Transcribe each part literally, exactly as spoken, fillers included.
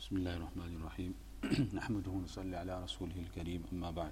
بسم الله الرحمن الرحيم نحمده ونصلي على رسوله الكريم أما بعد.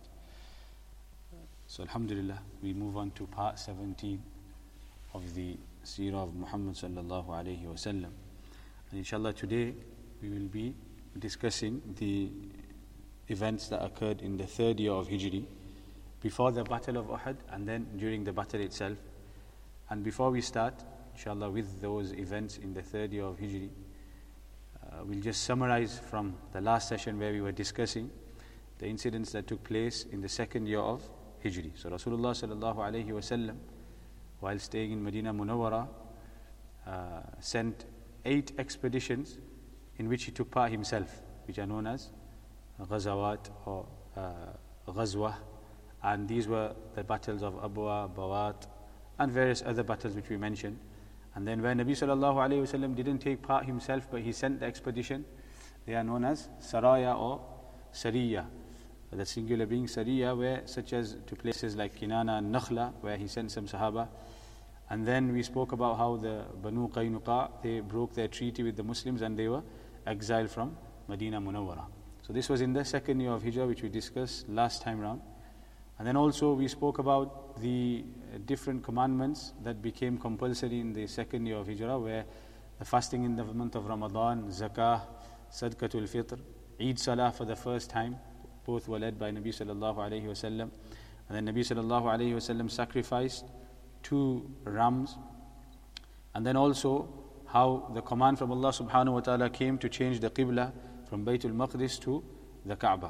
So alhamdulillah, we move on to part seventeen of the seerah of Muhammad sallallahu alayhi wa sallam. And inshallah today we will be discussing the events that occurred in the third year of Hijri, before the battle of Uhud and then during the battle itself. And before we start, inshallah, with those events in the third year of Hijri, uh, we'll just summarize from the last session where we were discussing the incidents that took place in the second year of Hijri. So Rasulullah sallallahu alayhi wa sallam, while staying in Medina Munawwara, uh, sent eight expeditions in which he took part himself, which are known as Ghazawat or uh, Ghazwah. And these were the battles of Abwa, Bawat, and various other battles which we mentioned. And then when Nabi sallallahu alayhi wa sallam didn't take part himself, but he sent the expedition, they are known as Saraya or Sariya. The singular being Sariya, where such as to places like Kinana and Nakhla, where he sent some Sahaba. And then we spoke about how the Banu Qaynuqa, they broke their treaty with the Muslims and they were exiled from Medina Munawwara. So this was in the second year of Hijrah, which we discussed last time round. And then also we spoke about the different commandments that became compulsory in the second year of Hijrah, where the fasting in the month of Ramadan, Zakah, Sadqatul Fitr, Eid Salah for the first time, both were led by Nabi sallallahu alayhi wa sallam. And then Nabi sallallahu alayhi wa sallam sacrificed two rams. And then also how the command from Allah subhanahu wa ta'ala came to change the Qibla from Baytul Maqdis to the Kaaba.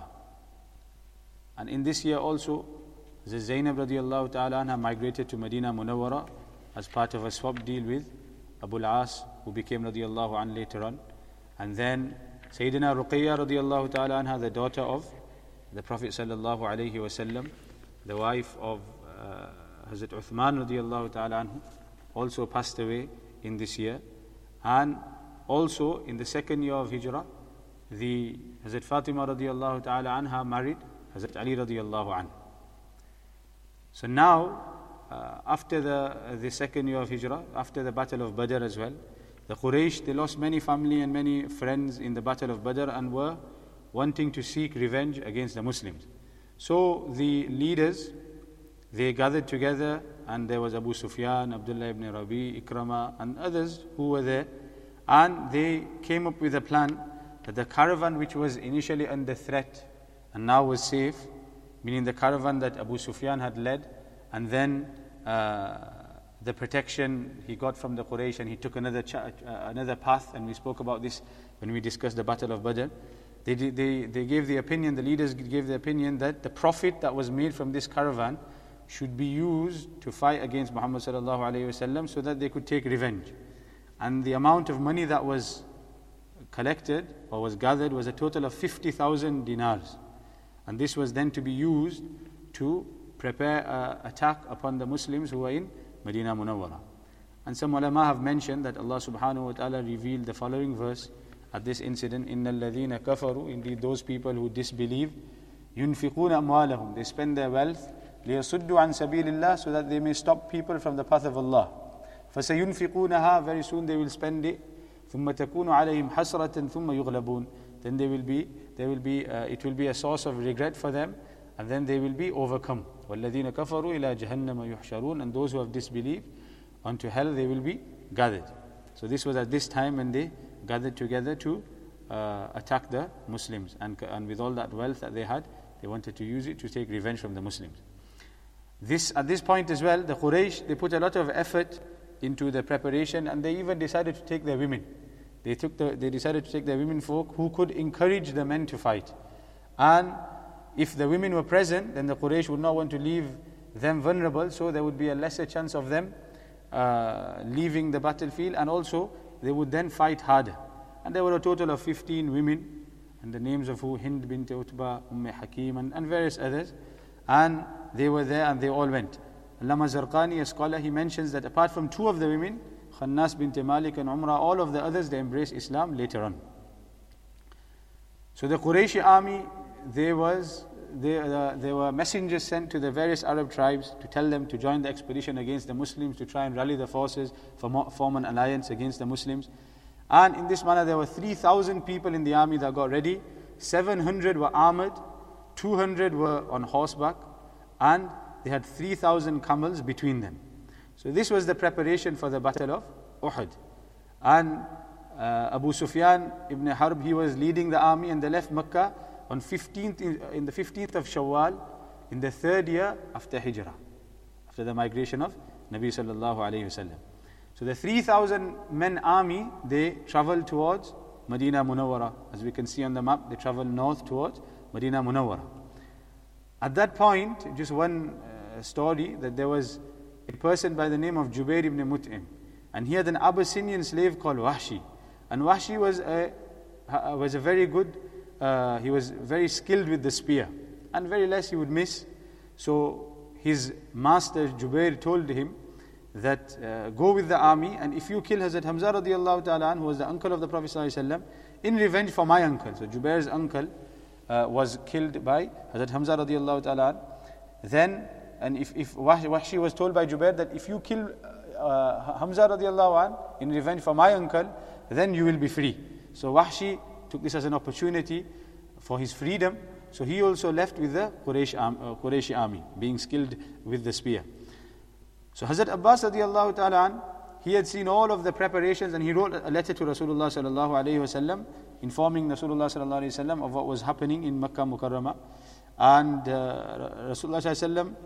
And in this year also, the Zainab radiallahu ta'ala anha migrated to Medina Munawwara as part of a swap deal with Abu al-As, who became radiallahu an later on. And then Sayyidina Ruqayya radiallahu ta'ala anha, the daughter of the Prophet sallallahu alayhi wa sallam, the wife of uh, Hazrat Uthman radiallahu ta'ala anhu, also passed away in this year. And also in the second year of Hijrah, the Hazrat Fatima radiallahu ta'ala anha married Hazrat Ali radiallahu anhu. So now, uh, after the uh, the second year of Hijrah, after the battle of Badr as well, the Quraysh, they lost many family and many friends in the battle of Badr and were wanting to seek revenge against the Muslims. So the leaders, they gathered together, and there was Abu Sufyan, Abdullah ibn Rabi, Ikrama, and others who were there, and they came up with a plan that the caravan which was initially under threat and now was safe, meaning the caravan that Abu Sufyan had led, and then uh, the protection he got from the Quraysh, and he took another ch- uh, another path, and we spoke about this when we discussed the Battle of Badr. They, they, they gave the opinion, the leaders gave the opinion that the profit that was made from this caravan should be used to fight against Muhammad sallallahu alayhi wa sallam, so that they could take revenge. And the amount of money that was collected or was gathered was a total of fifty thousand dinars. And this was then to be used to prepare an attack upon the Muslims who were in Medina Munawwara. And some ulama have mentioned that Allah subhanahu wa ta'ala revealed the following verse at this incident: إِنَّ الَّذِينَ كَفَرُوا, indeed those people who disbelieve, يُنْفِقُونَ أَمْوَالَهُم, they spend their wealth, لِيَصُدُّوا عَنْ سَبِيلِ اللَّهِ, so that they may stop people from the path of Allah. فَسَيُنْفِقُونَهَا, very soon they will spend it, ثُمَّ تَكُونُ عَلَيْهِمْ حَسْرَةً ثُمَّ يُغْلَبُونَ, then they will be, they will be, uh, it will be a source of regret for them, and then they will be overcome. وَالَّذِينَ كَفَرُوا إِلَى جَهَنَّمَ يُحْشَرُونَ, and those who have disbelieved, unto hell they will be gathered. So this was at this time when they gathered together to uh, attack the Muslims, and, and with all that wealth that they had, they wanted to use it to take revenge from the Muslims. This at this point as well, the Quraysh, they put a lot of effort into the preparation, and they even decided to take their women. They took the, they decided to take their women folk who could encourage the men to fight. And if the women were present, then the Quraysh would not want to leave them vulnerable, so there would be a lesser chance of them uh, leaving the battlefield, and also they would then fight harder. And there were a total of fifteen women, and the names of who, Hind bint Utbah, Umm Hakim, and, and various others. And they were there and they all went. Allama Zarqani, a scholar, he mentions that apart from two of the women, Khannas bint Malik and Umrah, all of the others, they embraced Islam later on. So the Qurayshi army, there was there, uh, there were messengers sent to the various Arab tribes to tell them to join the expedition against the Muslims, to try and rally the forces, for form an alliance against the Muslims. And in this manner, there were three thousand people in the army that got ready. seven hundred were armored, two hundred were on horseback, and they had three thousand camels between them. So this was the preparation for the battle of Uhud. And uh, Abu Sufyan ibn Harb, he was leading the army, and they left Mecca on fifteenth in, in the fifteenth of Shawwal, in the third year after Hijrah, after the migration of Nabi sallallahu alayhi wasallam. So the three thousand men army, they traveled towards Medina Munawwara. As we can see on the map, they traveled north towards Medina Munawwara. At that point, just one uh, story, that there was a person by the name of Jubair ibn Mut'im, and he had an Abyssinian slave called Wahshi. And Wahshi was a, was a very good, uh, he was very skilled with the spear, and very less he would miss. So his master Jubair told him that uh, go with the army, and if you kill Hazrat Hamza radiallahu ta'ala, who was the uncle of the Prophet sallallahu alaihi wasallam, in revenge for my uncle. So Jubair's uncle uh, was killed by Hazrat Hamza radiallahu ta'ala. Then, and if, if Wahshi was told by Jubair that if you kill uh, Hamza radiallahu an in revenge for my uncle, then you will be free. So Wahshi took this as an opportunity for his freedom. So he also left with the Quraysh, uh, Qurayshi army, being skilled with the spear. So Hazrat Abbas radiallahu ta'ala an, he had seen all of the preparations, and he wrote a letter to Rasulullah sallallahu alayhi wasallam, informing Rasulullah sallallahu alayhi wasallam of what was happening in Makkah Mukarramah. And uh, Rasulullah sallallahu alayhi wasallam,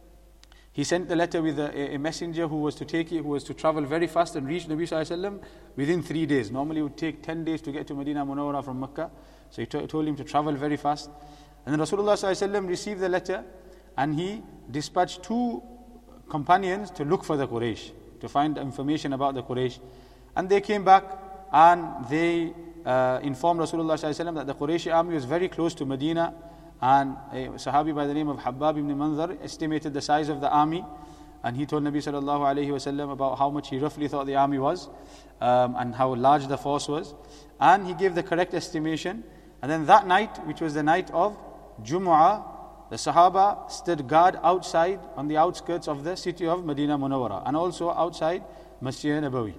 he sent the letter with a, a messenger who was to take it, who was to travel very fast and reach Nabi sallallahu alayhi wasallam within three days. Normally it would take ten days to get to Medina Munawwara from Makkah. So he t- told him to travel very fast. And then Rasulullah sallallahu alayhi wasallam received the letter, and he dispatched two companions to look for the Quraysh, to find information about the Quraysh. And they came back, and they uh, informed Rasulullah sallallahu alayhi wasallam that the Qurayshi army was very close to Medina. And a Sahabi by the name of Habbab ibn Manzar estimated the size of the army, and he told Nabi sallallahu alayhi wasallam about how much he roughly thought the army was, um, and how large the force was. And he gave the correct estimation. And then that night, which was the night of Jumu'ah, the Sahaba stood guard outside on the outskirts of the city of Medina Munawwara, and also outside Masjid Nabawi.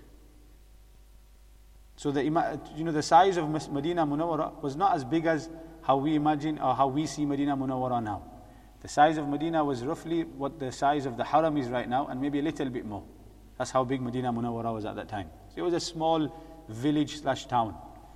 So the you know the size of Medina Munawwara was not as big as how we imagine or how we see Medina Munawwara now. The size of Medina was roughly what the size of the Haram is right now, and maybe a little bit more. That's how big Medina Munawwara was at that time. So it was a small village slash town.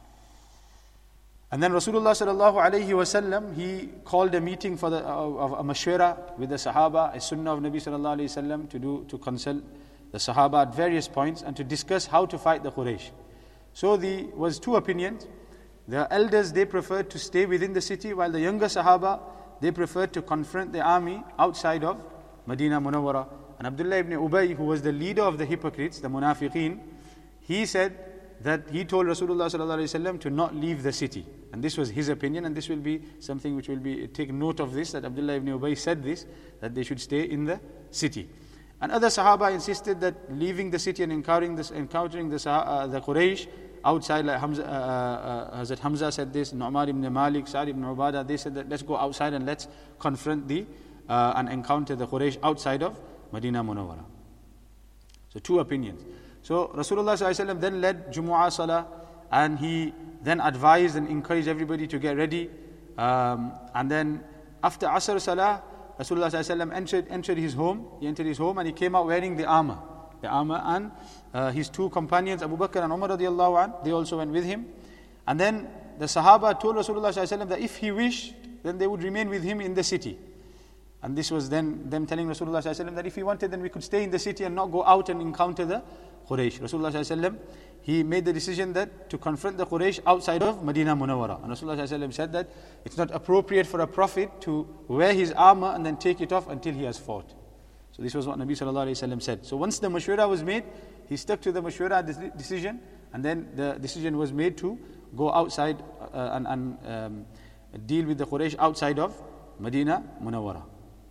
And then Rasulullah sallallahu alayhi wasallam, he called a meeting for the uh, of a mashwara with the Sahaba, a sunnah of Nabi sallallahu alayhi wasallam, to do to consult the Sahaba at various points and to discuss how to fight the Quraysh. So there was two opinions. The elders, they preferred to stay within the city, while the younger Sahaba, they preferred to confront the army outside of Medina Munawwara. And Abdullah ibn Ubay, who was the leader of the hypocrites, the munafiqeen, he said that he told Rasulullah sallallahu alaihi wasallam to not leave the city. And this was his opinion, and this will be something which will be, take note of this, that Abdullah ibn Ubay said this, that they should stay in the city. And other Sahaba insisted that leaving the city and encountering, this, encountering the, uh, the Quraysh outside, like Hamza, uh, uh, Hazrat Hamza said this, Nu'man ibn Malik, Sa'd ibn Ubadah, they said that let's go outside and let's confront the, uh, and encounter the Quraysh outside of Medina Munawwara. So two opinions. So Rasulullah sallallahu alaihi wasallam then led Jumu'ah Salah, and he then advised and encouraged everybody to get ready. Um, and then after Asr Salah, Rasulullah sallallahu alaihi wasallam entered, entered his home. He entered his home and he came out wearing the armor. The armor, and uh, his two companions, Abu Bakr and Umar radiallahu anh, they also went with him. And then the Sahaba told Rasulullah sallallahu alaihi wasallam that if he wished, then they would remain with him in the city. And this was then them telling Rasulullah sallallahu alaihi wasallam that if he wanted, then we could stay in the city and not go out and encounter the Quraysh. Rasulullah sallallahu alaihi wasallam, he made the decision that to confront the Quraysh outside of Medina Munawwara. And Rasulullah sallallahu alaihi wasallam said that it's not appropriate for a prophet to wear his armor and then take it off until he has fought. So this was what Nabi sallallahu alaihi wasallam said. So once the mashwara was made, he stuck to the mashwara decision, and then the decision was made to go outside uh, and, and um, deal with the Quraysh outside of Medina Munawwara.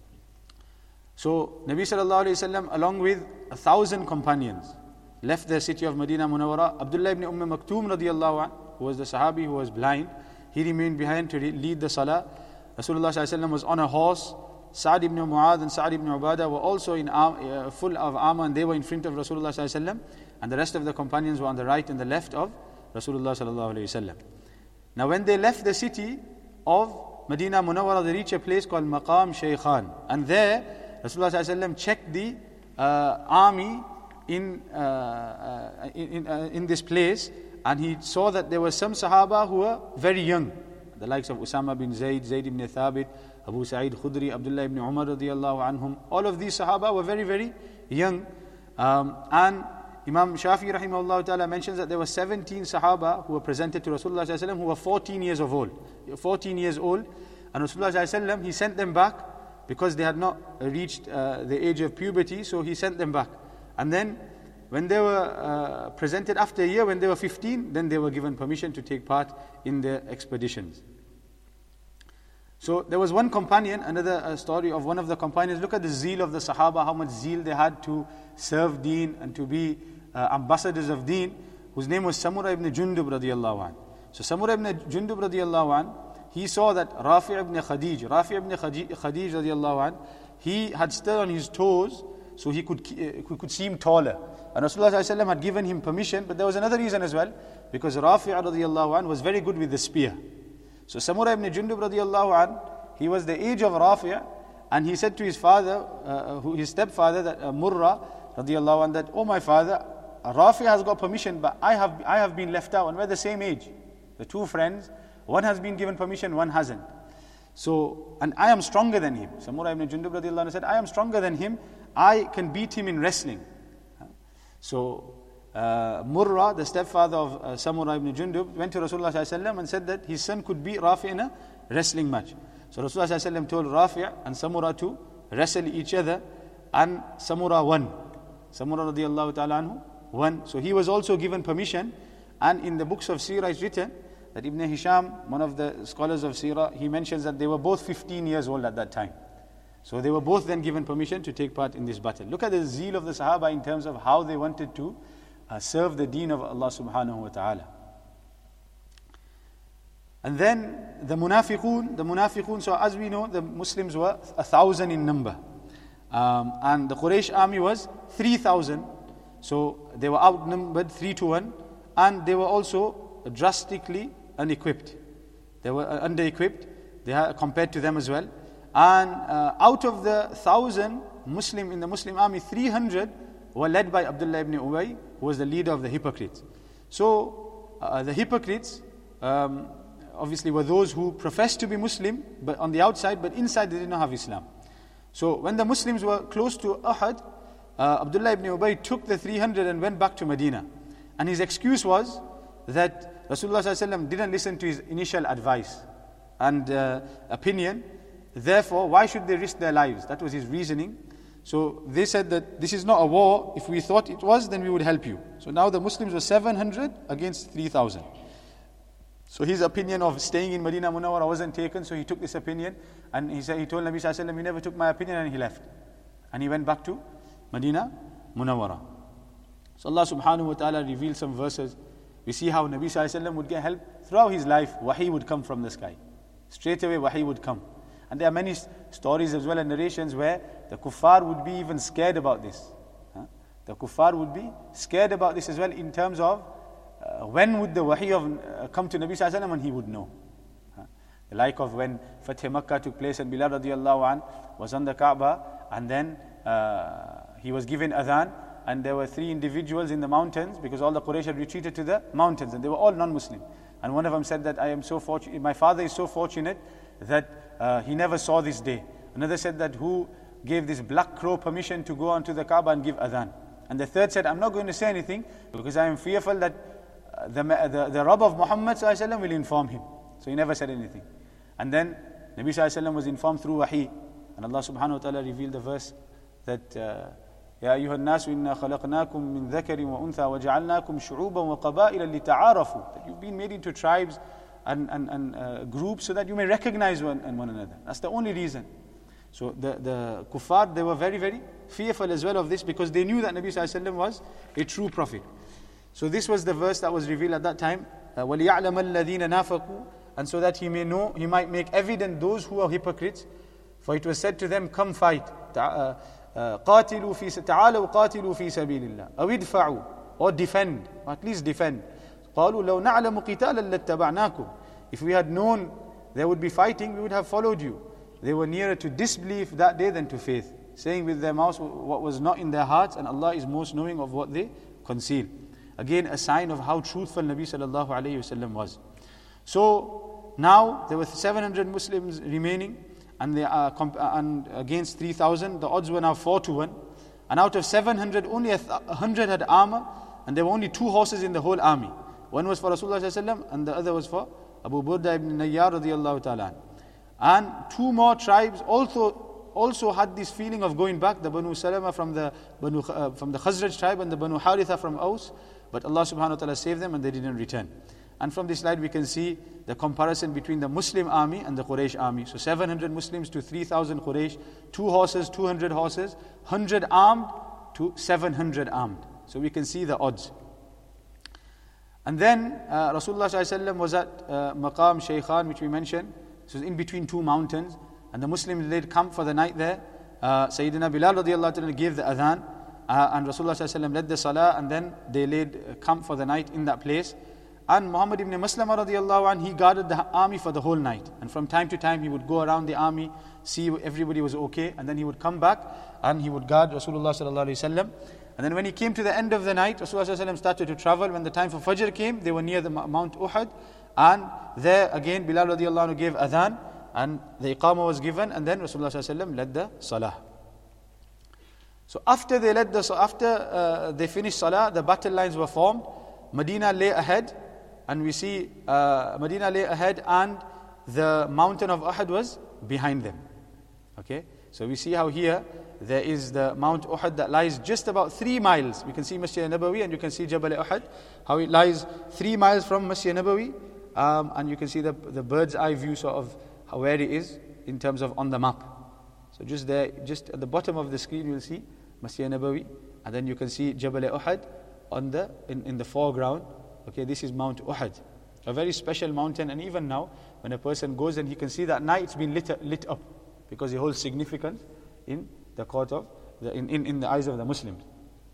So Nabi sallallahu alaihi wasallam, along with a thousand companions, left the city of Medina Munawwara. Abdullah ibn Umm Maktoum radiallahu anh, who was the Sahabi who was blind, he remained behind to lead the Salah. Rasulullah sallallahu alaihi wasallam was on a horse. Sa'd ibn Mu'adh and Sa'd ibn Ubadah were also in uh, full of armor, and they were in front of Rasulullah sallallahu alaihi wasallam. and the rest of the companions were on the right and the left of Rasulullah sallallahu alaihi wasallam. Now when they left the city of Medina Munawwara, they reached a place called Maqam Shaykhan, and there Rasulullah sallallahu alaihi wasallam checked the uh, army in, uh, uh, in, in, uh, in this place, and he saw that there were some Sahaba who were very young, the likes of Usama bin Zayd, Zayd ibn Thabit, Abu Sa'id Khudri, Abdullah ibn Umar radiyallahu anhum. All of these Sahaba were very, very young. Um, and Imam Shafi rahimahullah ta'ala mentions that there were seventeen Sahaba who were presented to Rasulullah sallallahu alaihi wasallam who were fourteen years of old. fourteen years old. And Rasulullah sallallahu alaihi wasallam, he sent them back because they had not reached uh, the age of puberty, so he sent them back. And then when they were uh, presented after a year, when they were fifteen, then they were given permission to take part in the expeditions. So there was one companion, another uh, story of one of the companions. Look at the zeal of the Sahaba, how much zeal they had to serve Deen and to be uh, ambassadors of Deen, whose name was Samura ibn Jundub radiyallahu an. So Samura ibn Jundub radiyallahu an, he saw that Rafi' ibn Khadij, Rafi' ibn Khadij radiyallahu an, he had stood on his toes, so he could, uh, could seem taller. And Rasulullah sallallahu alaihi wasallam had given him permission, but there was another reason as well, because Rafi' radiyallahu an was very good with the spear. So Samura ibn Jundub radiyallahu an, he was the age of Rafi', and he said to his father, uh, who his stepfather, that uh, Murra radiyallahu an, that, oh my father, Rafi' has got permission, but I have I have been left out, and we're the same age. The two friends, one has been given permission, one hasn't. So, and I am stronger than him. Samura ibn Jundub radiyallahu an said, I am stronger than him, I can beat him in wrestling. So, Uh, Murra, the stepfather of uh, Samura ibn Jundub, went to Rasulullah sallallahu alaihi wasallam and said that his son could beat Rafi' in a wrestling match. So Rasulullah sallallahu alaihi wasallam told Rafi' and Samura to wrestle each other, and Samura won. Samura radiyallahu ta'ala anhu won. So he was also given permission, and in the books of Seerah is written that Ibn Hisham, one of the scholars of Seerah, he mentions that they were both fifteen years old at that time. So they were both then given permission to take part in this battle. Look at the zeal of the Sahaba in terms of how they wanted to Uh, serve the deen of Allah subhanahu wa ta'ala. And then the munafiqun, the munafiqun, so as we know, the Muslims were a thousand in number. Um, and the Quraysh army was three thousand. So they were outnumbered three to one. And they were also drastically unequipped. They were uh, under-equipped they had, compared to them as well. And uh, out of the thousand Muslim, in the Muslim army, three hundred were led by Abdullah ibn Ubay, who was the leader of the hypocrites. So, uh, the hypocrites um, obviously were those who professed to be Muslim, but on the outside, but inside they did not have Islam. So, when the Muslims were close to Uhud, uh, Abdullah ibn Ubay took the three hundred and went back to Medina. And his excuse was that Rasulullah sallallahu alaihi wasallam didn't listen to his initial advice and uh, opinion. Therefore, why should they risk their lives? That was his reasoning. So they said that this is not a war. If we thought it was, then we would help you. So now the Muslims were seven hundred against three thousand. So his opinion of staying in Medina Munawwara wasn't taken, so he took this opinion, and he said, he told Nabi sallallahu alaihi wasallam, he never took my opinion, and he left. And he went back to Medina Munawwara. So Allah subhanahu wa ta'ala revealed some verses. We see how Nabi sallallahu alaihi wasallam would get help throughout his life. Wahi would come from the sky. Straight away Wahi would come. And there are many stories as well and narrations where the kuffar would be even scared about this. Huh? The kuffar would be scared about this as well in terms of uh, when would the wahi of, uh, come to Nabi sallallahu alaihi wasallam and he would know. Huh? The like of when Fath Makkah took place and Bilal radiallahu an was on the Kaaba, and then uh, he was given adhan, and there were three individuals in the mountains because all the Quraysh had retreated to the mountains and they were all non-Muslim. And one of them said that I am so fortunate, my father is so fortunate that uh, he never saw this day. Another said that who gave this black crow permission to go onto the Kaaba and give adhan. And the third said, I'm not going to say anything because I am fearful that uh, the, the, the Rabb of Muhammad sallallahu alaihi wasallam will inform him. So he never said anything. And then Nabi sallallahu alaihi wasallam was informed through wahi. And Allah subhanahu wa ta'ala revealed the verse that يا أيها الناس إنا خلقناكم من ذكر وأنثى وجعلناكم شعوبا وقبائل لتعارفوا. That you've been made into tribes and, and, and uh, groups so that you may recognize one, and one another. That's the only reason. So the, the kuffar, they were very, very fearful as well of this because they knew that Nabi sallallahu alaihi wasallam was a true prophet. So this was the verse that was revealed at that time. وَلِيَعْلَمَ الَّذِينَ نَافَقُوا. And so that he may know, he might make evident those who are hypocrites. For it was said to them, come fight. قَاتِلُوا فِي تعالوا قاتلوا في سبيل الله أو ادفعوا or defend, or at least defend. قَالُوا لَوْ نَعْلَمُ قِتَالًا لَاتَّبَعْنَاكُمْ. If we had known there would be fighting, we would have followed you. They were nearer to disbelief that day than to faith, saying with their mouths what was not in their hearts, and Allah is most knowing of what they conceal. Again, a sign of how truthful Nabi sallallahu alayhi wasallam was. So now there were seven hundred Muslims remaining, and they are comp- and against three thousand. The odds were now four to one. And out of seven hundred, only a hundred had armor, and there were only two horses in the whole army. One was for Rasulullah sallallahu alayhi wasallam, and the other was for Abu Burda ibn Nayyar radiyallahu ta'ala. And two more tribes also also had this feeling of going back, the Banu Salama from the Banu, uh, from the Khazraj tribe and the Banu Haritha from Aus, but Allah subhanahu wa ta'ala saved them and they didn't return. And from this slide we can see the comparison between the Muslim army and the Quraysh army. So seven hundred Muslims to three thousand Quraysh, two horses, two hundred horses, one hundred armed to seven hundred armed. So we can see the odds. And then uh, Rasulullah sallallahu alaihi wasallam was at uh, Maqam Shaykhan, which we mentioned. So in between two mountains, and the Muslims laid camp for the night there. Uh, Sayyidina Bilal radiallahu anhu gave the adhan, uh, and Rasulullah sallallahu alaihi wasallam led the salah, and then they laid camp for the night in that place. And Muhammad ibn Maslama radiallahu anhu, he guarded the army for the whole night. And from time to time he would go around the army, see everybody was okay, and then he would come back and he would guard Rasulullah sallallahu alaihi wasallam. And then when he came to the end of the night, Rasulullah sallallahu alaihi wasallam started to travel. When the time for Fajr came, they were near the Mount Uhud, and there again Bilal radiallahu anhu gave adhan, and the iqamah was given, and then Rasulullah sallallahu alaihi wasallam led the salah. So after they led the after uh, they finished salah, the battle lines were formed. Medina lay ahead, and we see uh, Medina lay ahead, and the mountain of Uhud was behind them. Okay, so we see how here there is the Mount Uhud that lies just about three miles. We can see Masjid Nabawi, and you can see Jabal Uhud, how it lies three miles from Masjid Nabawi, um, and you can see the the bird's eye view sort of how where it is in terms of on the map. So just there, just at the bottom of the screen, you will see Masjid Nabawi, and then you can see Jabal Uhud on the in, in the foreground. Okay, this is Mount Uhud, a very special mountain, and even now, when a person goes and he can see that at night it's been lit lit up because it holds significance in the court of the, in, in, in the eyes of the Muslims.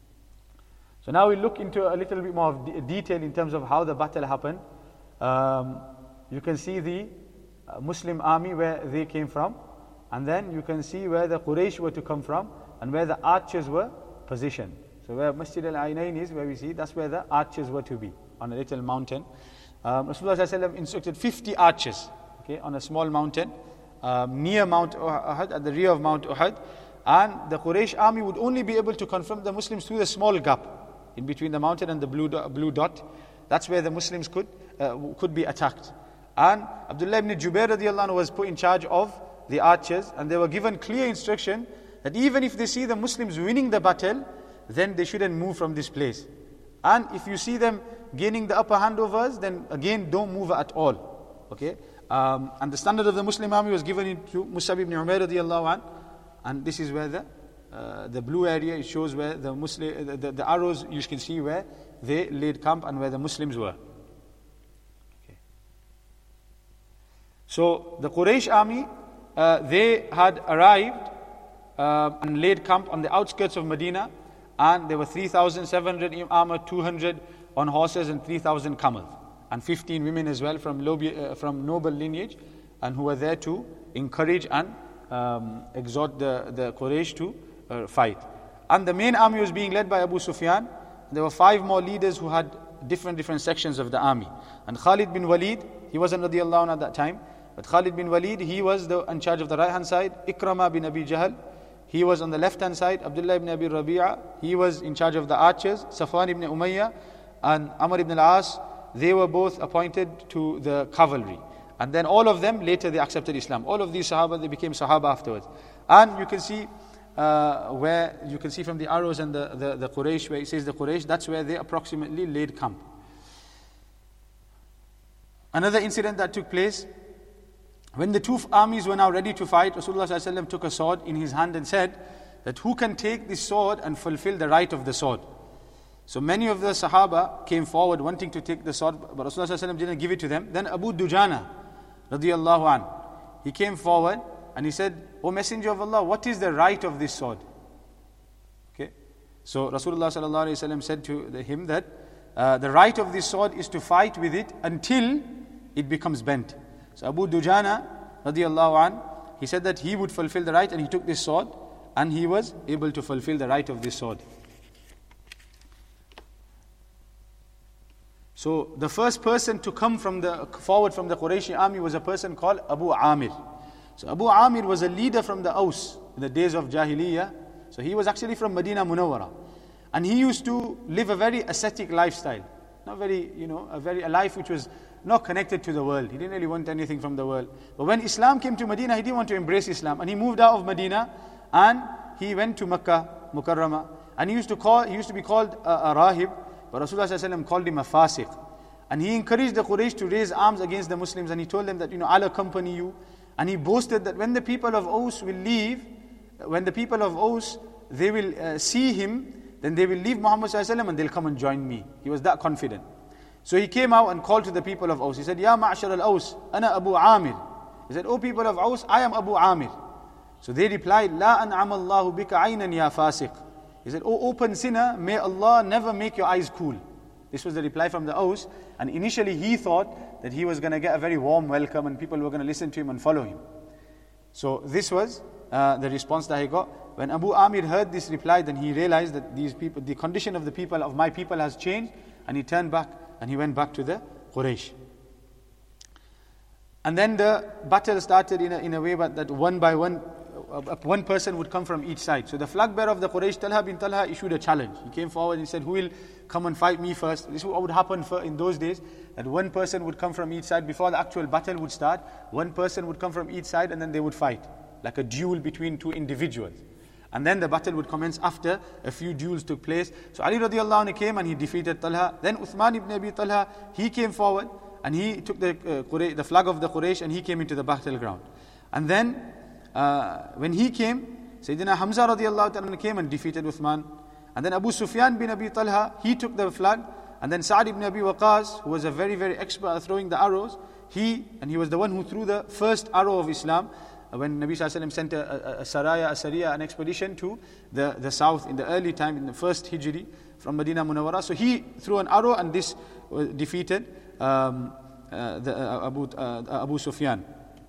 So now we look into a little bit more of de- detail in terms of how the battle happened. Um, you can see the uh, Muslim army where they came from, and then you can see where the Quraysh were to come from, and where the archers were positioned. So where Masjid al-Ainain is, where we see, that's where the archers were to be, on a little mountain. Um, Rasulullah sallallahu alaihi wasallam instructed fifty archers, okay, on a small mountain, um, near Mount Uhud, at the rear of Mount Uhud. And the Quraysh army would only be able to confront the Muslims through the small gap in between the mountain and the blue dot. Blue dot. That's where the Muslims could uh, could be attacked. And Abdullah ibn Jubair radiallahu anhu was put in charge of the archers, and they were given clear instruction that even if they see the Muslims winning the battle, then they shouldn't move from this place. And if you see them gaining the upper hand over us, then again don't move at all. Okay? Um, and the standard of the Muslim army was given to Mus'ab ibn Umair radiallahu anhu. And this is where the uh, the blue area, it shows where the Muslim the, the, the arrows, you can see where they laid camp and where the Muslims were. Okay. So the Quraysh army, uh, they had arrived uh, and laid camp on the outskirts of Medina, and there were three thousand seven hundred armored, two hundred on horses, and three thousand camels, and fifteen women as well from lobi, uh, from noble lineage, and who were there to encourage and Um, exhort the, the Quraysh to uh, fight. And the main army was being led by Abu Sufyan. There were five more leaders who had different different sections of the army. And Khalid bin Walid, he wasn't radiallahu anhu at that time, but Khalid bin Walid, he was the, in charge of the right hand side. Ikrama bin Abi Jahl, he was on the left hand side. Abdullah ibn Abi Rabi'a, he was in charge of the archers. Safwan ibn Umayyah and Amr ibn al-As, they were both appointed to the cavalry. And then all of them, later they accepted Islam. All of these Sahaba, they became Sahaba afterwards. And you can see uh, where, you can see from the arrows and the, the, the Quraysh, where it says the Quraysh, that's where they approximately laid camp. Another incident that took place, when the two armies were now ready to fight, Rasulullah sallallahu alaihi wasallam took a sword in his hand and said that who can take this sword and fulfill the right of the sword? So many of the Sahaba came forward wanting to take the sword, but Rasulullah sallallahu alaihi wasallam didn't give it to them. Then Abu Dujana radiyallahu an, he came forward and he said, O Messenger of Allah, what is the right of this sword? Okay. So Rasulullah sallallahu alaihi wasallam said to him that uh, the right of this sword is to fight with it until it becomes bent. So Abu Dujana radiallahu an, he said that he would fulfill the right, and he took this sword and he was able to fulfill the right of this sword. So the first person to come from the forward from the Qurayshi army was a person called Abu Amir. So Abu Amir was a leader from the Aus in the days of Jahiliyyah. So he was actually from Medina Munawwara. And he used to live a very ascetic lifestyle. Not very, you know, a very a life which was not connected to the world. He didn't really want anything from the world. But when Islam came to Medina, he didn't want to embrace Islam. And he moved out of Medina and he went to Makkah, Mukarramah. And he used to call, he used to be called a, a rahib. But Rasulullah sallallahu alaihi wasallam called him a fasiq. And he encouraged the Quraysh to raise arms against the Muslims. And he told them that, you know, I'll accompany you. And he boasted that when the people of Aus will leave, when the people of Aus, they will uh, see him, then they will leave Muhammad sallallahu alaihi wasallam and they'll come and join me. He was that confident. So he came out and called to the people of Aus. He said, Ya ma'ashar al-Aus, ana Abu Amir. He said, O people of Aus, I am Abu Amir. So they replied, La an'am Allahu bika aynan ya fasiq. He said, O open sinner, may Allah never make your eyes cool. This was the reply from the Aus. And initially he thought that he was going to get a very warm welcome and people were going to listen to him and follow him. So this was uh, the response that he got. When Abu Amir heard this reply, then he realized that these people, the condition of the people, of my people has changed, and he turned back and he went back to the Quraysh. And then the battle started in a, in a way but that one by one, uh, one person would come from each side. So the flag bearer of the Quraysh, Talha bin Talha, issued a challenge. He came forward and said, who will come and fight me first? This would happen for, in those days, that one person would come from each side. Before the actual battle would start, one person would come from each side and then they would fight. Like a duel between two individuals. And then the battle would commence after a few duels took place. So Ali radiallahu anhu came and he defeated Talha. Then Uthman ibn Abi Talha, he came forward and he took the, uh, Quraysh, the flag of the Quraysh and he came into the battleground. And then uh, when he came, Sayyidina Hamza radiallahu anhu came and defeated Uthman. And then Abu Sufyan bin Abi Talha, he took the flag. And then Sa'd ibn Abi Waqqas, who was a very, very expert at throwing the arrows, he, and he was the one who threw the first arrow of Islam, when Nabi sallallahu alaihi wasallam sent a, a, a saraya, a sariya, an expedition to the, the south in the early time, in the first Hijri from Medina Munawwara. So he threw an arrow and this defeated um, uh, the, uh, Abu, uh, Abu Sufyan.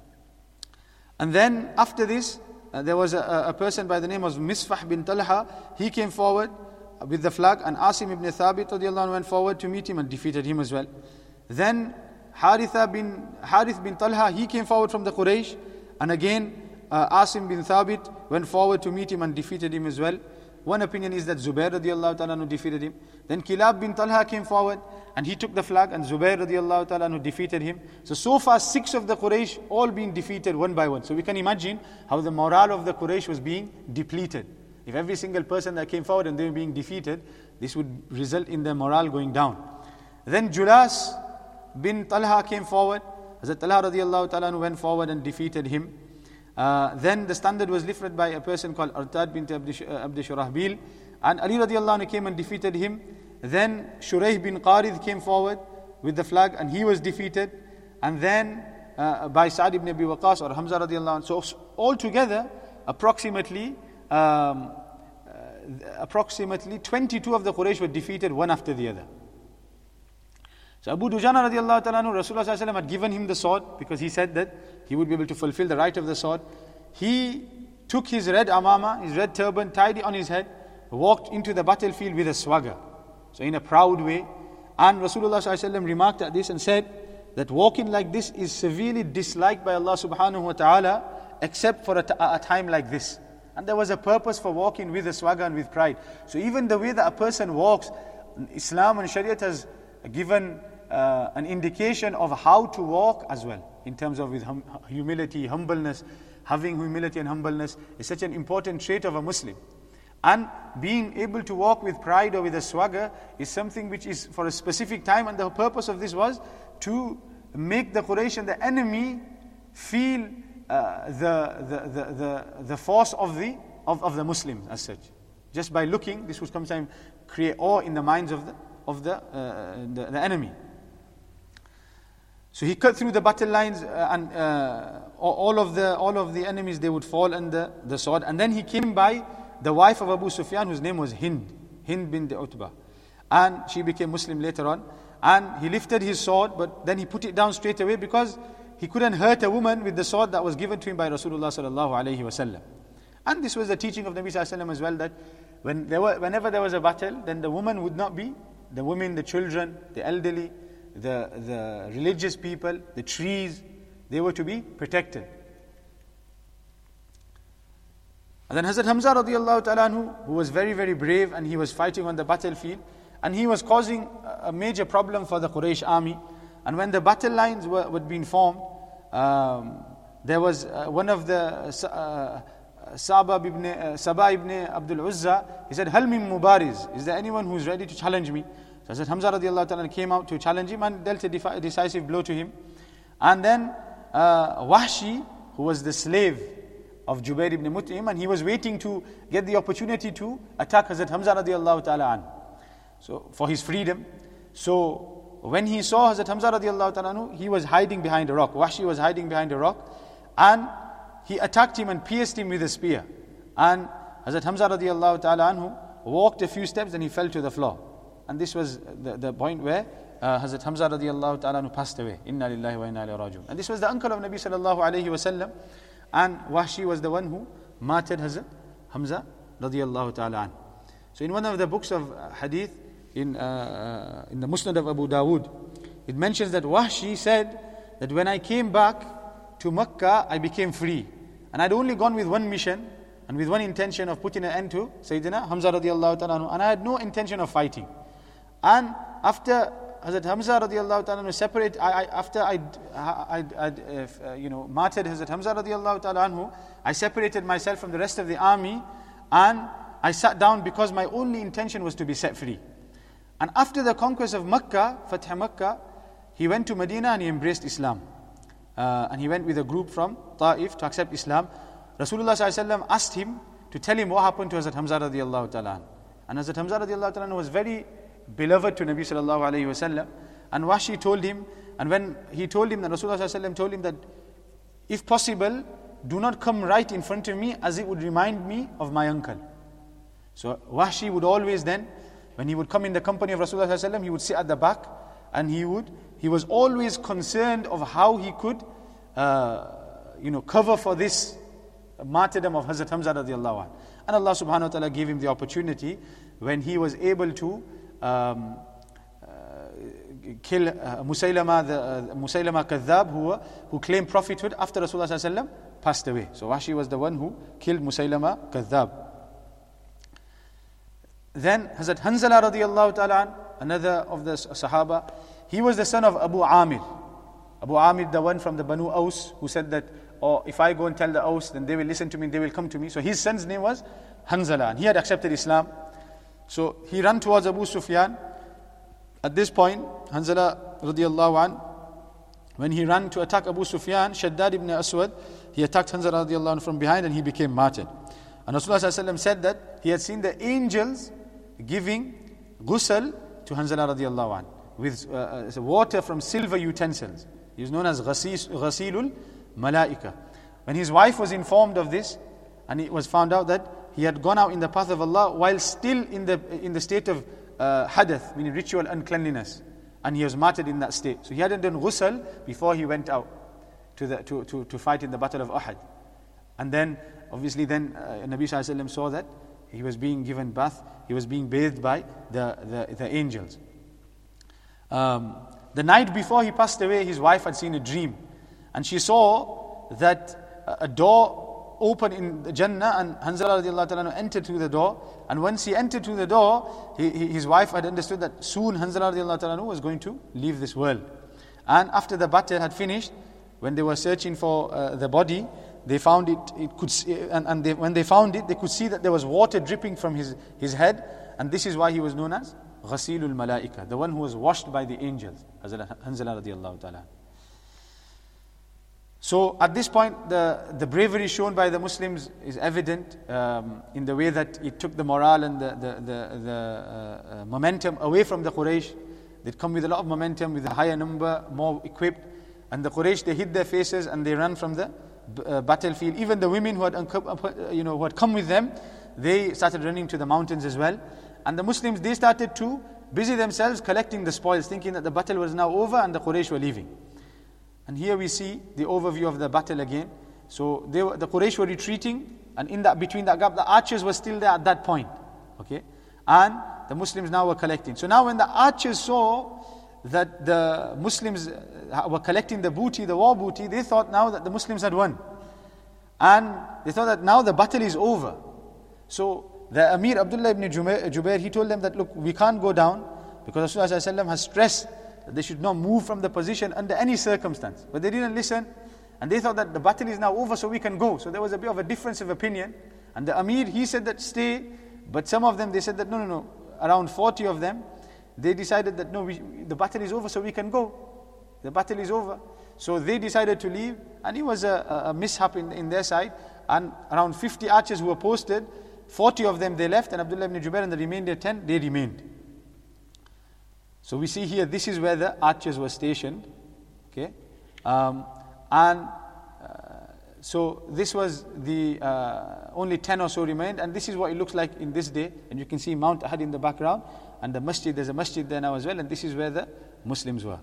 And then after this, uh, there was a, a person by the name of Misfah bin Talha. He came forward with the flag, and Asim ibn Thabit radiallahu anhu went forward to meet him and defeated him as well. Then Haritha bin, Harith bin Talha, he came forward from the Quraysh. And again, uh, Asim bin Thabit went forward to meet him and defeated him as well. One opinion is that Zubair radiallahu ta'ala anhu defeated him. Then Kilab bin Talha came forward and he took the flag and Zubair radiallahu ta'ala anhu defeated him. So, so far six of the Quraysh all being defeated one by one. So we can imagine how the morale of the Quraysh was being depleted. If every single person that came forward and they were being defeated, this would result in their morale going down. Then Julas bin Talha came forward. Hazrat Talha radiallahu ta'ala went forward and defeated him. Uh, then the standard was lifted by a person called Artad bin Abd Shurahbil. And Ali radiallahu anhu came and defeated him. Then Shurayh bin Qarid came forward with the flag and he was defeated. And then uh, by Sa'd ibn Abi Waqqas or Hamza radiallahu anhu. So altogether, approximately, um, uh, approximately twenty-two of the Quraysh were defeated one after the other. So Abu Dujana radiallahu ta'ala anhu, Rasulullah sallallahu alaihi wasallam had given him the sword because he said that he would be able to fulfill the right of the sword. He took his red amama, his red turban, tied it on his head, walked into the battlefield with a swagger. So in a proud way. And Rasulullah sallallahu alaihi wasallam remarked at this and said that walking like this is severely disliked by Allah subhanahu wa ta'ala except for a, t- a time like this. And there was a purpose for walking with a swagger and with pride. So even the way that a person walks, Islam and Shariat has given uh, an indication of how to walk as well, in terms of with hum- humility, humbleness. Having humility and humbleness is such an important trait of a Muslim. And being able to walk with pride or with a swagger is something which is for a specific time, and the purpose of this was to make the Quraysh and the enemy feel uh, the, the, the, the, the force of the, of, of the Muslims as such. Just by looking, this would sometimes create awe in the minds of the of the, uh, the, the enemy. So he cut through the battle lines uh, and uh, all of the all of the enemies, they would fall under the sword. And then he came by the wife of Abu Sufyan, whose name was Hind. Hind bint Utbah. And she became Muslim later on. And he lifted his sword, but then he put it down straight away because he couldn't hurt a woman with the sword that was given to him by Rasulullah sallallahu alaihi wasallam. And this was the teaching of Nabi sallallahu alaihi wasallam as well, that when there were, whenever there was a battle, then the woman would not be, the women, the children, the elderly, the, the religious people, the trees, they were to be protected. And then Hazrat Hamza radiallahu ta'ala anhu, who was very, very brave, and he was fighting on the battlefield, and he was causing a major problem for the Quraysh army. And when the battle lines were, were being formed, um, there was uh, one of the uh, Sabah ibn, uh, Sabah ibn Abdul Uzza, he said, Hal min mubariz, is there anyone who is ready to challenge me? So Hazrat Hamza radiallahu ta'ala came out to challenge him and dealt a defi- decisive blow to him. And then uh, Wahshi, who was the slave of Jubair ibn Mut'im, and he was waiting to get the opportunity to attack Hazrat Hamza radiallahu ta'ala an. So for his freedom. So when he saw Hazrat Hamza radiallahu ta'ala anhu, he was hiding behind a rock. Wahshi was hiding behind a rock, and he attacked him and pierced him with a spear. And Hazrat Hamza radiallahu ta'ala anhu walked a few steps and he fell to the floor. And this was the, the point where uh, Hazrat Hamza radiallahu ta'ala anhu passed away. Inna lillahi wa inna ilayhi raji'un. And this was the uncle of Nabi sallallahu alayhi wa sallam. And Wahshi was the one who martyred Hazrat Hamza radiallahu ta'ala anhu. So in one of the books of hadith, in uh, in the Musnad of Abu Dawood, it mentions that Wahshi said that when I came back to Makkah, I became free. And I'd only gone with one mission and with one intention of putting an end to Sayyidina Hamza radiallahu ta'ala anhu, and I had no intention of fighting. And after Hazrat Hamza radiallahu ta'ala anhu separate, I, I, after I, I, I uh, you know, martyred Hazrat Hamza radiallahu ta'ala anhu, I separated myself from the rest of the army, and I sat down because my only intention was to be set free. And after the conquest of Makkah, Fath Makkah, he went to Medina and he embraced Islam. Uh, and he went with a group from Ta'if to accept Islam. Rasulullah sallallahu alaihi wasallam asked him to tell him what happened to Hazrat Hamza radiallahu ta'ala. And Hazrat Hamza radiallahu ta'ala was very beloved to Nabi sallallahu alaihi wasallam. And Wahshi told him, and when he told him that Rasulullah sallallahu alaihi wasallam told him that if possible, do not come right in front of me, as it would remind me of my uncle. So Wahshi would always then, when he would come in the company of Rasulullah sallallahu alaihi wasallam, he would sit at the back, and he would, he was always concerned of how he could, uh, you know, cover for this martyrdom of Hazrat Hamza radiallahu anh. And Allah subhanahu wa ta'ala gave him the opportunity when he was able to um, uh, kill uh, Musaylama, the uh, Musaylama Kadhab, who, who claimed prophethood after Rasulullah sallallahu alaihi wasallam passed away. So Wahshi was the one who killed Musaylama Kadhab. Then Hazrat Hanzala radiallahu ta'ala an, another of the Sahaba, he was the son of Abu Amir. Abu Amir, the one from the Banu Aus, who said that, oh, if I go and tell the Aus, then they will listen to me, they will come to me. So his son's name was Hanzala, and he had accepted Islam. So he ran towards Abu Sufyan. At this point, Hanzala radiallahu an, when he ran to attack Abu Sufyan, Shaddad ibn Aswad, he attacked Hanzala radiallahu an from behind, and he became martyred. And Rasulullah sallallahu alaihi wasallam said that he had seen the angels giving ghusl to Hanzala radiallahu an with uh, uh, water from silver utensils. He is known as Ghasilul Malaika. When his wife was informed of this, and it was found out that he had gone out in the path of Allah while still in the in the state of uh, hadath, meaning ritual uncleanliness, and he was martyred in that state. So he hadn't done ghusl before he went out to the to to, to fight in the battle of Uhud. And then obviously then uh, Nabi sallallahu alaihi wasallam saw that he was being given bath, he was being bathed by the the, the angels. Um, the night before he passed away, his wife had seen a dream, and she saw that a door opened in the Jannah, and Hanzala radiallahu ta'ala entered through the door. And once he entered through the door, he, he, his wife had understood that soon Hanzala radiallahu ta'ala was going to leave this world. And after the battle had finished, when they were searching for uh, the body, they found it. It could, and, and they, when they found it, they could see that there was water dripping from his his head, and this is why he was known as Ghasilul Malaika, the one who was washed by the angels, Hanzala radiallahu ta'ala. So at this point, the, the bravery shown by the Muslims is evident um, in the way that it took the morale and the, the, the, the uh, uh, momentum away from the Quraysh. They'd come with a lot of momentum, with a higher number, more equipped. And the Quraysh, they hid their faces and they ran from the uh, battlefield. Even the women who had, unco- you know, who had come with them, they started running to the mountains as well. And the Muslims, they started to busy themselves collecting the spoils, thinking that the battle was now over and the Quraysh were leaving. And here we see the overview of the battle again. So they were, the Quraysh were retreating, and in that between that gap, the archers were still there at that point. Okay, and the Muslims now were collecting. So now when the archers saw that the Muslims were collecting the booty, the war booty, they thought now that the Muslims had won. And they thought that now the battle is over. So the Amir Abdullah ibn Jubair, he told them that, look, we can't go down because Rasulullah has stressed that they should not move from the position under any circumstance. But they didn't listen, and they thought that the battle is now over so we can go. So there was a bit of a difference of opinion. And the Amir, he said that stay, but some of them, they said that no, no, no. Around forty of them, they decided that no, we, the battle is over so we can go. The battle is over. So they decided to leave, and it was a, a mishap in, in their side. And around fifty archers who were posted, forty of them they left, and Abdullah ibn Jubair and the remainder ten, they remained. So we see here, this is where the archers were stationed. Okay, um, and uh, so this was the uh, only ten or so remained, and this is what it looks like in this day. And you can see Mount Ahad in the background, and the masjid, there's a masjid there now as well, and this is where the Muslims were.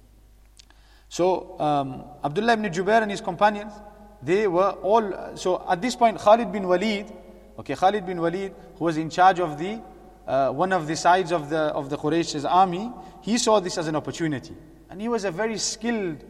So um, Abdullah ibn Jubair and his companions, they were all, so at this point Khalid bin Walid, okay, Khalid bin Walid, who was in charge of the uh, one of the sides of the of the Quraysh's army, he saw this as an opportunity, and he was a very skilled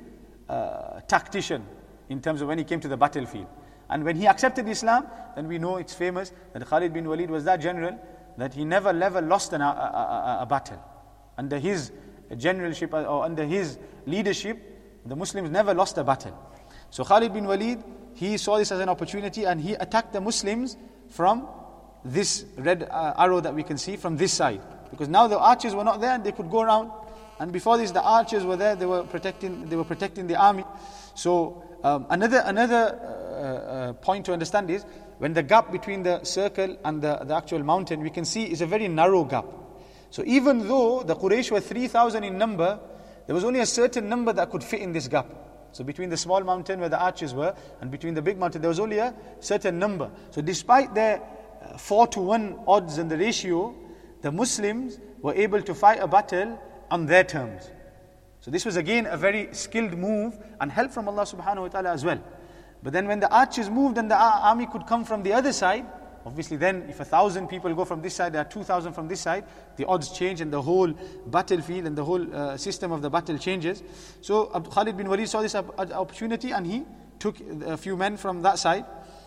uh, tactician in terms of when he came to the battlefield. And when he accepted Islam, then we know it's famous that Khalid bin Walid was that general that he never never lost an, a, a, a battle. Under his generalship or under his leadership, the Muslims never lost a battle. So Khalid bin Walid, he saw this as an opportunity, and he attacked the Muslims from this red uh, arrow that we can see from this side, because now the archers were not there and they could go around. And before this, the archers were there; they were protecting. They were protecting the army. So um, another another uh, uh, point to understand is when the gap between the circle and the, the actual mountain, we can see is a very narrow gap. So even though the Quraysh were three thousand in number, there was only a certain number that could fit in this gap. So between the small mountain where the archers were and between the big mountain, there was only a certain number. So despite their uh, four to one odds in the ratio, the Muslims were able to fight a battle on their terms. So this was again a very skilled move and help from Allah subhanahu wa ta'ala as well. But then when the archers moved and the army could come from the other side, obviously then if a thousand people go from this side, there are two thousand from this side, the odds change and the whole battlefield and the whole uh, system of the battle changes. So Khalid bin Walid saw this opportunity and he took a few men from that side.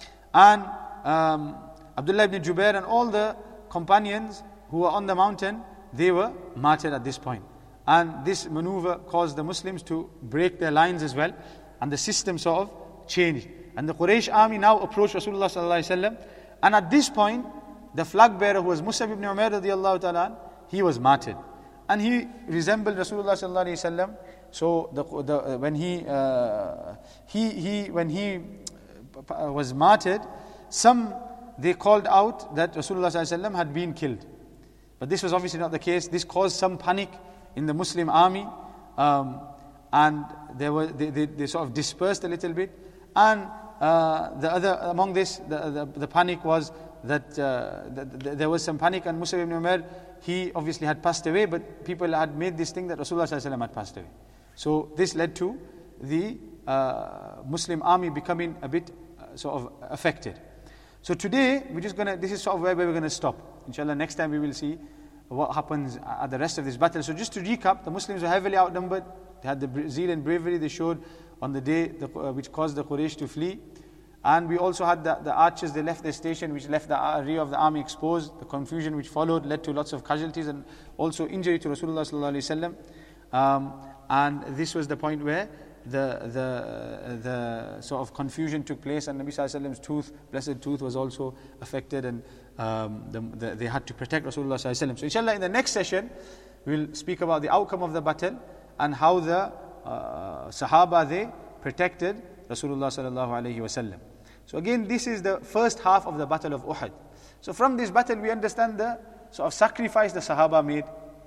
And um, Abdullah ibn Jubair and all the companions who were on the mountain, they were martyred at this point. And this maneuver caused the Muslims to break their lines as well. And the system sort of changed. And the Quraysh army now approached Rasulullah sallallahu alaihi wasallam. And at this point, the flag bearer who was Mus'ab ibn Umair radiallahu ta'ala, he was martyred. And he resembled Rasulullah sallallahu alaihi wasallam. So the, the, when he, uh, he, he, when he was martyred, some, they called out that Rasulullah sallallahu alaihi wasallam had been killed. But this was obviously not the case. This caused some panic in the Muslim army. Um, and they, were, they, they, they sort of dispersed a little bit. And Uh, the other among this, the, the, the panic was that, uh, that, that there was some panic, and Mus'ab ibn Umair, he obviously had passed away, but people had made this thing that Rasulullah sallallahu alaihi wasallam had passed away. So this led to the uh, Muslim army becoming a bit uh, sort of affected. So today we're just gonna. This is sort of where we're going to stop. Inshallah, next time we will see what happens at the rest of this battle. So just to recap, the Muslims were heavily outnumbered. They had the zeal and bravery they showed on the day the, uh, which caused the Quraysh to flee. And we also had the, the archers, they left their station, which left the rear of the army exposed. The confusion which followed led to lots of casualties and also injury to Rasulullah sallallahu alaihi wasallam. Um, and this was the point where the the uh, the sort of confusion took place, and Nabi sallallahu alaihi wasallam's tooth, blessed tooth, was also affected, and um, the, the, they had to protect Rasulullah sallallahu alaihi wasallam. So inshallah, in the next session, we'll speak about the outcome of the battle and how the uh, Sahaba, they protected Rasulullah sallallahu alaihi wasallam. So again, this is the first half of the Battle of Uhud. So from this battle, we understand the sort of sacrifice the Sahaba made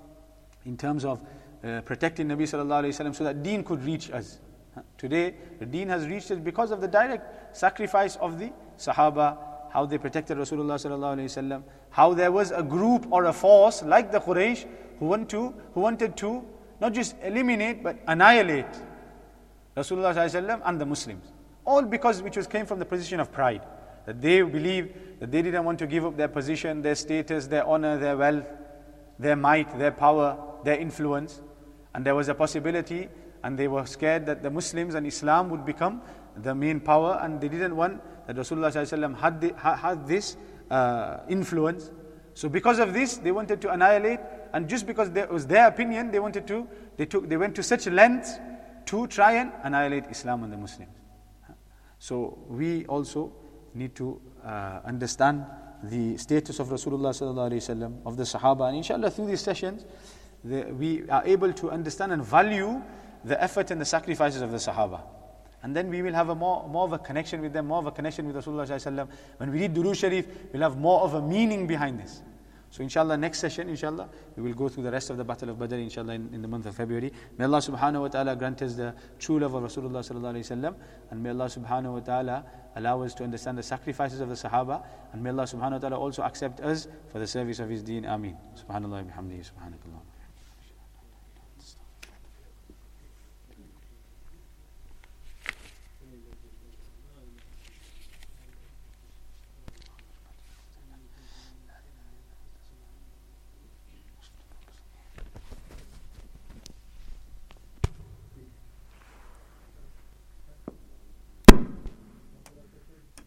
in terms of uh, protecting Nabi sallallahu alaihi wasallam so that Deen could reach us. Today, the Deen has reached us because of the direct sacrifice of the Sahaba how they protected Rasulullah sallallahu alaihi wasallam, how there was a group or a force like the Quraysh who want to, who wanted to not just eliminate but annihilate Rasulullah sallallahu alaihi wasallam and the Muslims. All because which was came from the position of pride. That they believed that they didn't want to give up their position, their status, their honor, their wealth, their might, their power, their influence. And there was a possibility, and they were scared that the Muslims and Islam would become the main power, and they didn't want that Rasulullah sallallahu alaihi wasallam had, the, had this uh, influence. So because of this, they wanted to annihilate, and just because it was their opinion, they wanted to, they took, they went to such lengths to try and annihilate Islam and the Muslims. So we also need to uh, understand the status of Rasulullah sallallahu alaihi wasallam, of the Sahaba, and inshallah through these sessions, the, we are able to understand and value the effort and the sacrifices of the Sahaba. And then we will have a more, more of a connection with them, more of a connection with Rasulullah sallallahu alaihi wasallam. When we read Durood Sharif, we'll have more of a meaning behind this. So inshallah, next session, inshallah, we will go through the rest of the Battle of Badr, inshallah, in, in the month of February. May Allah subhanahu wa ta'ala grant us the true love of Rasulullah sallallahu alaihi wasallam, and may Allah subhanahu wa ta'ala allow us to understand the sacrifices of the Sahaba, and may Allah subhanahu wa ta'ala also accept us for the service of His deen. Ameen. Subhanallah wa bihamdihi, subhanakallah.